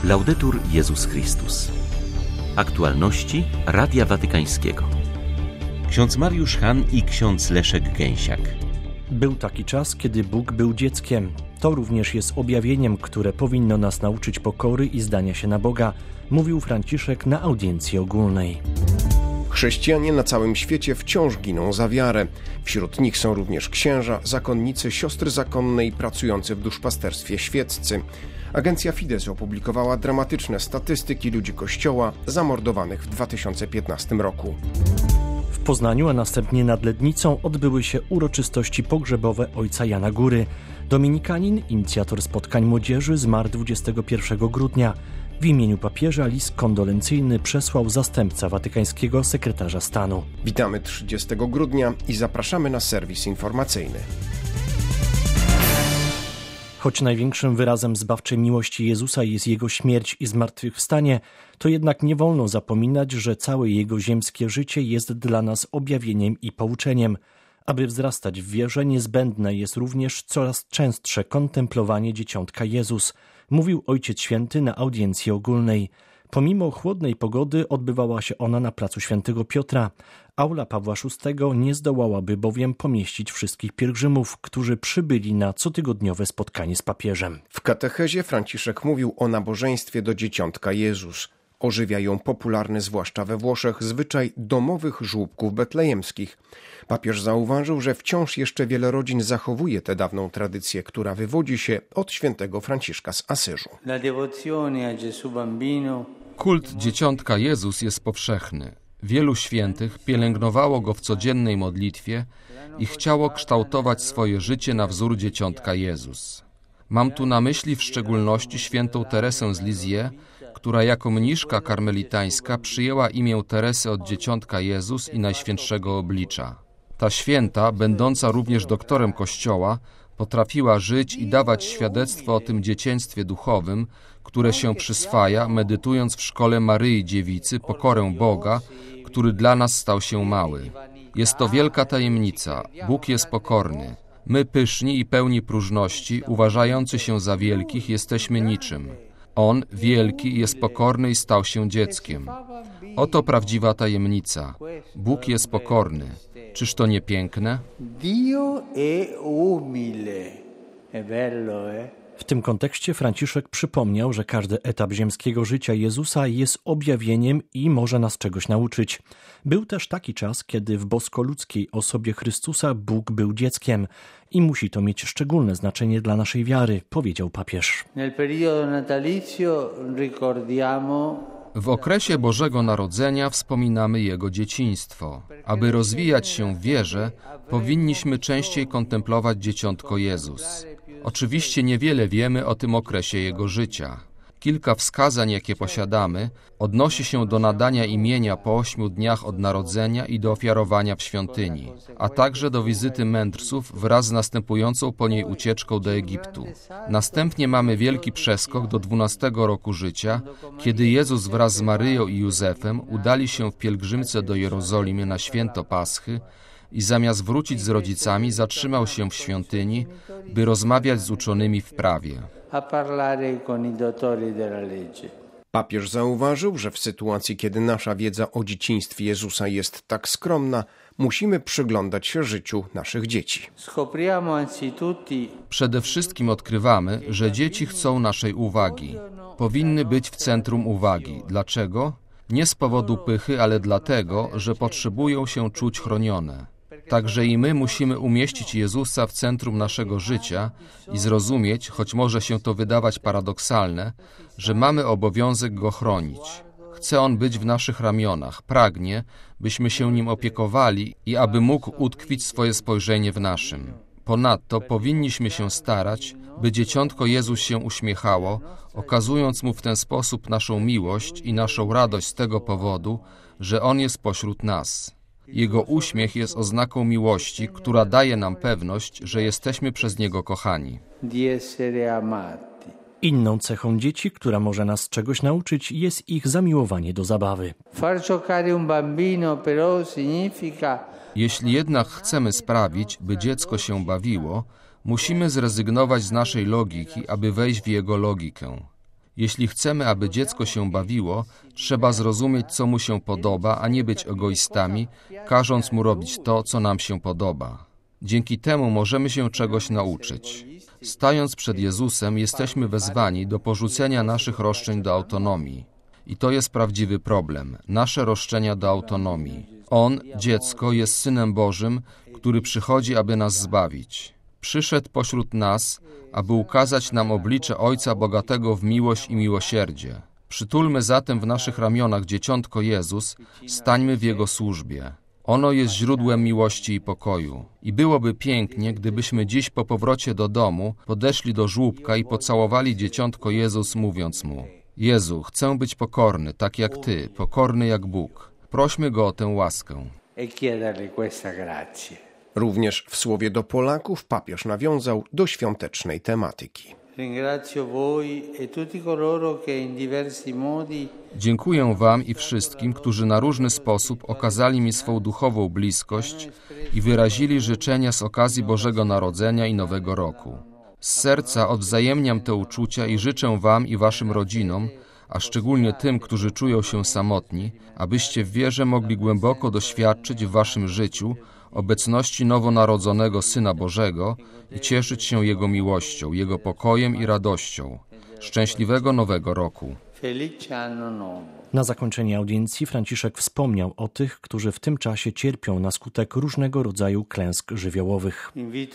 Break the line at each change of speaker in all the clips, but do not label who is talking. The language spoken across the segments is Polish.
Laudetur Jezus Chrystus. Aktualności Radia Watykańskiego. Ksiądz Mariusz Hahn i ksiądz Leszek Gęsiak.
Był taki czas, kiedy Bóg był dzieckiem. To również jest objawieniem, które powinno nas nauczyć pokory i zdania się na Boga, mówił Franciszek na audiencji ogólnej.
Chrześcijanie na całym świecie wciąż giną za wiarę. Wśród nich są również księża, zakonnice, siostry zakonne i pracujący w duszpasterstwie świeccy. Agencja Fides opublikowała dramatyczne statystyki ludzi Kościoła zamordowanych w 2015 roku.
W Poznaniu, a następnie nad Lednicą odbyły się uroczystości pogrzebowe ojca Jana Góry. Dominikanin, inicjator spotkań młodzieży, zmarł 21 grudnia. W imieniu papieża list kondolencyjny przesłał zastępca watykańskiego sekretarza stanu.
Witamy 30 grudnia i zapraszamy na serwis informacyjny.
Choć największym wyrazem zbawczej miłości Jezusa jest Jego śmierć i zmartwychwstanie, to jednak nie wolno zapominać, że całe Jego ziemskie życie jest dla nas objawieniem i pouczeniem. Aby wzrastać w wierze, niezbędne jest również coraz częstsze kontemplowanie dzieciątka Jezus, mówił Ojciec Święty na audiencji ogólnej. Pomimo chłodnej pogody odbywała się ona na placu Świętego Piotra. Aula Pawła VI nie zdołałaby bowiem pomieścić wszystkich pielgrzymów, którzy przybyli na cotygodniowe spotkanie z papieżem.
W katechezie Franciszek mówił o nabożeństwie do dzieciątka Jezus. Ożywia ją popularny, zwłaszcza we Włoszech, zwyczaj domowych żłóbków betlejemskich. Papież zauważył, że wciąż jeszcze wiele rodzin zachowuje tę dawną tradycję, która wywodzi się od świętego Franciszka z Asyżu.
Kult dzieciątka Jezus jest powszechny. Wielu świętych pielęgnowało go w codziennej modlitwie i chciało kształtować swoje życie na wzór dzieciątka Jezus. Mam tu na myśli w szczególności świętą Teresę z Lisieux, która jako mniszka karmelitańska przyjęła imię Teresy od dzieciątka Jezus i Najświętszego Oblicza. Ta święta, będąca również doktorem Kościoła, potrafiła żyć i dawać świadectwo o tym dzieciństwie duchowym, które się przyswaja, medytując w szkole Maryi Dziewicy pokorę Boga, który dla nas stał się mały. Jest to wielka tajemnica. Bóg jest pokorny. My, pyszni i pełni próżności, uważający się za wielkich, jesteśmy niczym. On, wielki, jest pokorny i stał się dzieckiem. Oto prawdziwa tajemnica. Bóg jest pokorny. Czyż to nie piękne?
W tym kontekście Franciszek przypomniał, że każdy etap ziemskiego życia Jezusa jest objawieniem i może nas czegoś nauczyć. Był też taki czas, kiedy w bosko-ludzkiej osobie Chrystusa Bóg był dzieckiem i musi to mieć szczególne znaczenie dla naszej wiary, powiedział papież.
W okresie Bożego Narodzenia wspominamy Jego dzieciństwo. Aby rozwijać się w wierze, powinniśmy częściej kontemplować dzieciątko Jezus. Oczywiście niewiele wiemy o tym okresie Jego życia. Kilka wskazań, jakie posiadamy, odnosi się do nadania imienia po 8 dniach od narodzenia i do ofiarowania w świątyni, a także do wizyty mędrców wraz z następującą po niej ucieczką do Egiptu. Następnie mamy wielki przeskok do 12 roku życia, kiedy Jezus wraz z Maryją i Józefem udali się w pielgrzymce do Jerozolimy na święto Paschy i zamiast wrócić z rodzicami, zatrzymał się w świątyni, by rozmawiać z uczonymi w prawie.
Papież zauważył, że w sytuacji, kiedy nasza wiedza o dzieciństwie Jezusa jest tak skromna, musimy przyglądać się życiu naszych dzieci.
Przede wszystkim odkrywamy, że dzieci chcą naszej uwagi. Powinny być w centrum uwagi. Dlaczego? Nie z powodu pychy, ale dlatego, że potrzebują się czuć chronione. Także i my musimy umieścić Jezusa w centrum naszego życia i zrozumieć, choć może się to wydawać paradoksalne, że mamy obowiązek Go chronić. Chce On być w naszych ramionach, pragnie, byśmy się Nim opiekowali i aby mógł utkwić swoje spojrzenie w naszym. Ponadto powinniśmy się starać, by dzieciątko Jezus się uśmiechało, okazując Mu w ten sposób naszą miłość i naszą radość z tego powodu, że On jest pośród nas. Jego uśmiech jest oznaką miłości, która daje nam pewność, że jesteśmy przez Niego kochani.
Inną cechą dzieci, która może nas czegoś nauczyć, jest ich zamiłowanie do zabawy.
Jeśli jednak chcemy sprawić, by dziecko się bawiło, musimy zrezygnować z naszej logiki, aby wejść w jego logikę. Jeśli chcemy, aby dziecko się bawiło, trzeba zrozumieć, co mu się podoba, a nie być egoistami, każąc mu robić to, co nam się podoba. Dzięki temu możemy się czegoś nauczyć. Stając przed Jezusem, jesteśmy wezwani do porzucenia naszych roszczeń do autonomii. I to jest prawdziwy problem, nasze roszczenia do autonomii. On, dziecko, jest Synem Bożym, który przychodzi, aby nas zbawić. Przyszedł pośród nas, aby ukazać nam oblicze Ojca bogatego w miłość i miłosierdzie. Przytulmy zatem w naszych ramionach dzieciątko Jezus, stańmy w Jego służbie. Ono jest źródłem miłości i pokoju. I byłoby pięknie, gdybyśmy dziś po powrocie do domu podeszli do żłóbka i pocałowali dzieciątko Jezus, mówiąc mu: Jezu, chcę być pokorny, tak jak Ty, pokorny jak Bóg. Prośmy Go o tę łaskę.
Również w słowie do Polaków papież nawiązał do świątecznej tematyki.
Dziękuję Wam i wszystkim, którzy na różny sposób okazali mi swą duchową bliskość i wyrazili życzenia z okazji Bożego Narodzenia i Nowego Roku. Z serca odwzajemniam te uczucia i życzę Wam i Waszym rodzinom, a szczególnie tym, którzy czują się samotni, abyście w wierze mogli głęboko doświadczyć w Waszym życiu obecności nowonarodzonego Syna Bożego i cieszyć się Jego miłością, Jego pokojem i radością. Szczęśliwego Nowego Roku.
Na zakończenie audiencji Franciszek wspomniał o tych, którzy w tym czasie cierpią na skutek różnego rodzaju klęsk żywiołowych.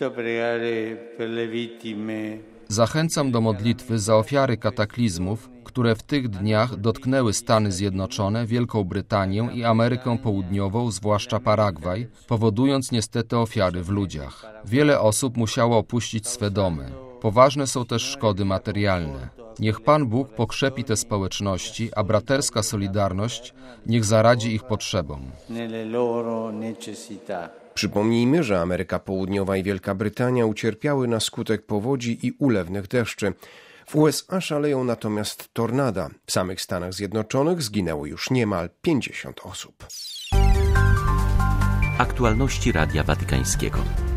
Zachęcam do modlitwy za ofiary kataklizmów, które w tych dniach dotknęły Stany Zjednoczone, Wielką Brytanię i Amerykę Południową, zwłaszcza Paragwaj, powodując niestety ofiary w ludziach. Wiele osób musiało opuścić swe domy. Poważne są też szkody materialne. Niech Pan Bóg pokrzepi te społeczności, a braterska solidarność niech zaradzi ich potrzebom.
Przypomnijmy, że Ameryka Południowa i Wielka Brytania ucierpiały na skutek powodzi i ulewnych deszczy. W USA szaleją natomiast tornada. W samych Stanach Zjednoczonych zginęło już niemal 50 osób.
Aktualności Radia Watykańskiego.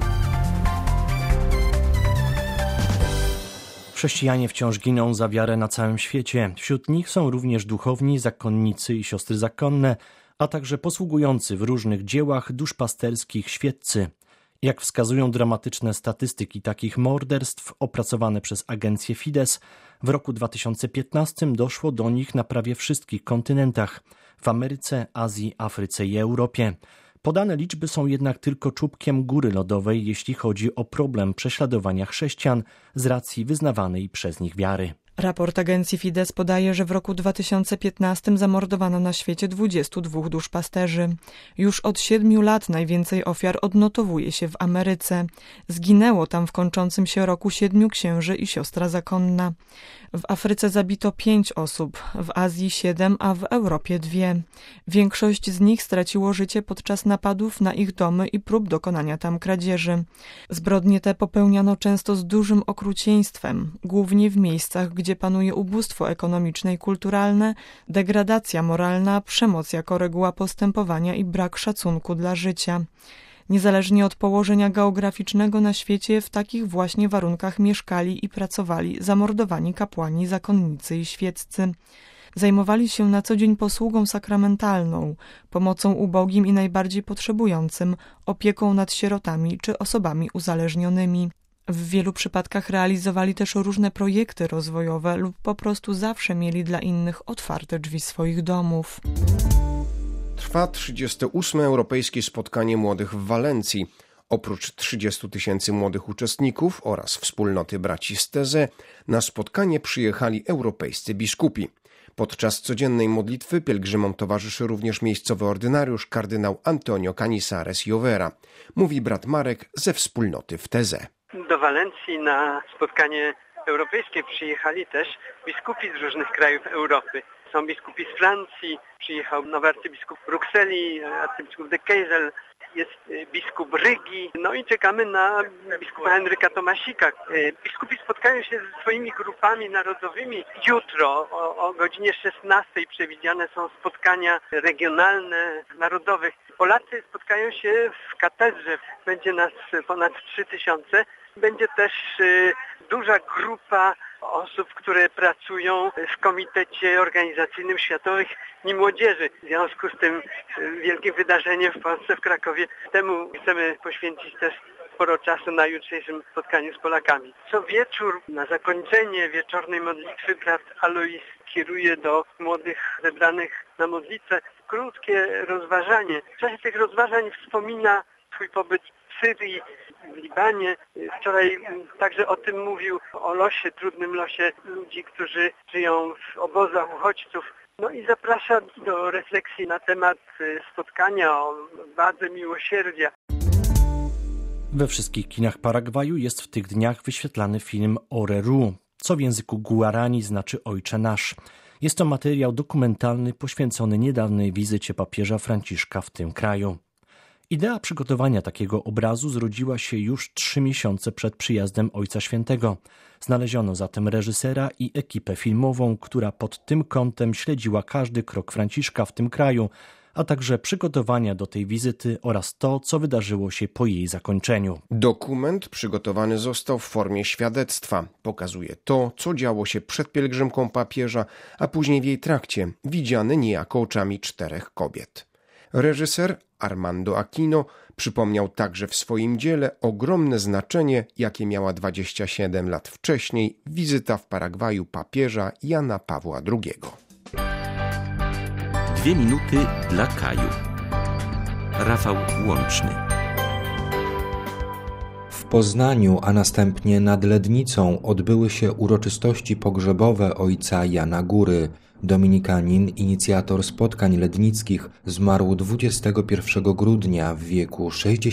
Chrześcijanie wciąż giną za wiarę na całym świecie. Wśród nich są również duchowni, zakonnicy i siostry zakonne, a także posługujący w różnych dziełach duszpasterskich świeccy. Jak wskazują dramatyczne statystyki takich morderstw opracowane przez agencję Fides, w roku 2015 doszło do nich na prawie wszystkich kontynentach – w Ameryce, Azji, Afryce i Europie. Podane liczby są jednak tylko czubkiem góry lodowej, jeśli chodzi o problem prześladowania chrześcijan z racji wyznawanej przez nich wiary.
Raport agencji Fides podaje, że w roku 2015 zamordowano na świecie 22 duszpasterzy. Już od 7 lat najwięcej ofiar odnotowuje się w Ameryce. Zginęło tam w kończącym się roku 7 księży i siostra zakonna. W Afryce zabito 5 osób, w Azji 7, a w Europie 2. Większość z nich straciło życie podczas napadów na ich domy i prób dokonania tam kradzieży. Zbrodnie te popełniano często z dużym okrucieństwem, głównie w miejscach, gdzie panuje ubóstwo ekonomiczne i kulturalne, degradacja moralna, przemoc jako reguła postępowania i brak szacunku dla życia. Niezależnie od położenia geograficznego na świecie, w takich właśnie warunkach mieszkali i pracowali zamordowani kapłani, zakonnicy i świeccy. Zajmowali się na co dzień posługą sakramentalną, pomocą ubogim i najbardziej potrzebującym, opieką nad sierotami czy osobami uzależnionymi. W wielu przypadkach realizowali też różne projekty rozwojowe lub po prostu zawsze mieli dla innych otwarte drzwi swoich domów.
Trwa 38. Europejskie Spotkanie Młodych w Walencji. Oprócz 30 000 młodych uczestników oraz wspólnoty braci z Teze, na spotkanie przyjechali europejscy biskupi. Podczas codziennej modlitwy pielgrzymom towarzyszy również miejscowy ordynariusz kardynał Antonio Canizares Jovera. Mówi brat Marek ze wspólnoty w Teze.
Do Walencji na spotkanie europejskie przyjechali też biskupi z różnych krajów Europy. Są biskupi z Francji, przyjechał nowy arcybiskup Brukseli, arcybiskup de Kejzel, jest biskup Rygi, no i czekamy na biskupa Henryka Tomasika. Biskupi spotkają się ze swoimi grupami narodowymi jutro o godzinie 16 przewidziane są spotkania regionalne, narodowych. Polacy spotkają się w katedrze, będzie nas ponad 3000. Będzie też duża grupa osób, które pracują w Komitecie Organizacyjnym Światowych Dni Młodzieży. W związku z tym wielkim wydarzeniem w Polsce, w Krakowie, temu chcemy poświęcić też sporo czasu na jutrzejszym spotkaniu z Polakami. Co wieczór, na zakończenie wieczornej modlitwy, brat Alois kieruje do młodych zebranych na modlitwę krótkie rozważanie. W czasie tych rozważań wspomina swój pobyt w Syrii, w Libanie. Wczoraj także o tym mówił, o losie, trudnym losie ludzi, którzy żyją w obozach uchodźców. No i zaprasza do refleksji na temat spotkania, o wadze miłosierdzia.
We wszystkich kinach Paragwaju jest w tych dniach wyświetlany film Orelu, co w języku guarani znaczy Ojcze Nasz. Jest to materiał dokumentalny poświęcony niedawnej wizycie papieża Franciszka w tym kraju. Idea przygotowania takiego obrazu zrodziła się już 3 miesiące przed przyjazdem Ojca Świętego. Znaleziono zatem reżysera i ekipę filmową, która pod tym kątem śledziła każdy krok Franciszka w tym kraju, a także przygotowania do tej wizyty oraz to, co wydarzyło się po jej zakończeniu.
Dokument przygotowany został w formie świadectwa. Pokazuje to, co działo się przed pielgrzymką papieża, a później w jej trakcie, widziany niejako oczami 4 kobiet. Reżyser Armando Aquino przypomniał także w swoim dziele ogromne znaczenie, jakie miała 27 lat wcześniej wizyta w Paragwaju papieża Jana Pawła II.
2 minuty dla Kaju. Rafał Łączny.
W Poznaniu, a następnie nad Lednicą odbyły się uroczystości pogrzebowe ojca Jana Góry. Dominikanin, inicjator spotkań lednickich, zmarł 21 grudnia w wieku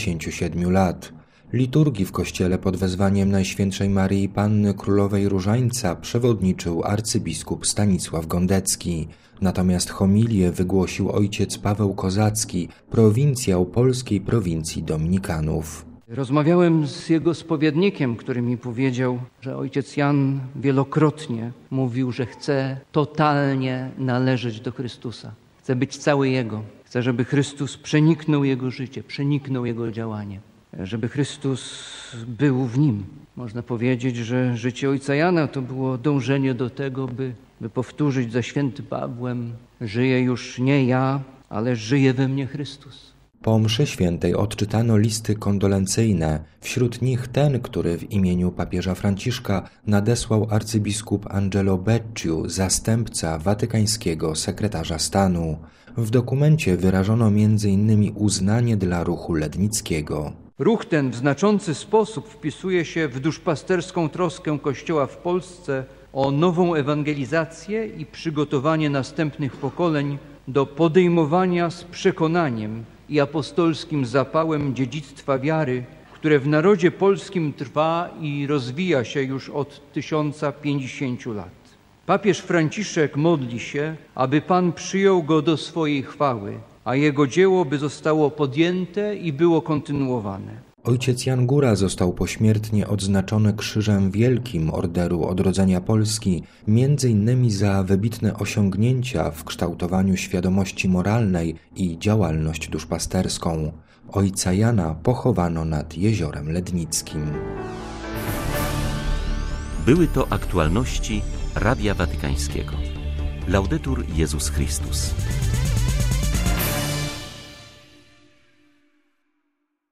67 lat. Liturgii w kościele pod wezwaniem Najświętszej Maryi Panny Królowej Różańca przewodniczył arcybiskup Stanisław Gondecki. Natomiast homilię wygłosił ojciec Paweł Kozacki, prowincjał polskiej prowincji Dominikanów.
Rozmawiałem z jego spowiednikiem, który mi powiedział, że ojciec Jan wielokrotnie mówił, że chce totalnie należeć do Chrystusa. Chce być cały Jego. Chce, żeby Chrystus przeniknął jego życie, przeniknął jego działanie. Żeby Chrystus był w nim. Można powiedzieć, że życie ojca Jana to było dążenie do tego, by powtórzyć za świętym Pawłem: żyję już nie ja, ale żyje we mnie Chrystus.
Po mszy świętej odczytano listy kondolencyjne, wśród nich ten, który w imieniu papieża Franciszka nadesłał arcybiskup Angelo Becciu, zastępca watykańskiego sekretarza stanu. W dokumencie wyrażono m.in. uznanie dla ruchu lednickiego.
Ruch ten w znaczący sposób wpisuje się w duszpasterską troskę Kościoła w Polsce o nową ewangelizację i przygotowanie następnych pokoleń do podejmowania z przekonaniem i apostolskim zapałem dziedzictwa wiary, które w narodzie polskim trwa i rozwija się już od 1050 lat. Papież Franciszek modli się, aby Pan przyjął go do swojej chwały, a jego dzieło by zostało podjęte i było kontynuowane.
Ojciec Jan Góra został pośmiertnie odznaczony Krzyżem Wielkim Orderu Odrodzenia Polski, m.in. za wybitne osiągnięcia w kształtowaniu świadomości moralnej i działalność duszpasterską. Ojca Jana pochowano nad Jeziorem Lednickim.
Były to aktualności Radia Watykańskiego. Laudetur Jezus Chrystus.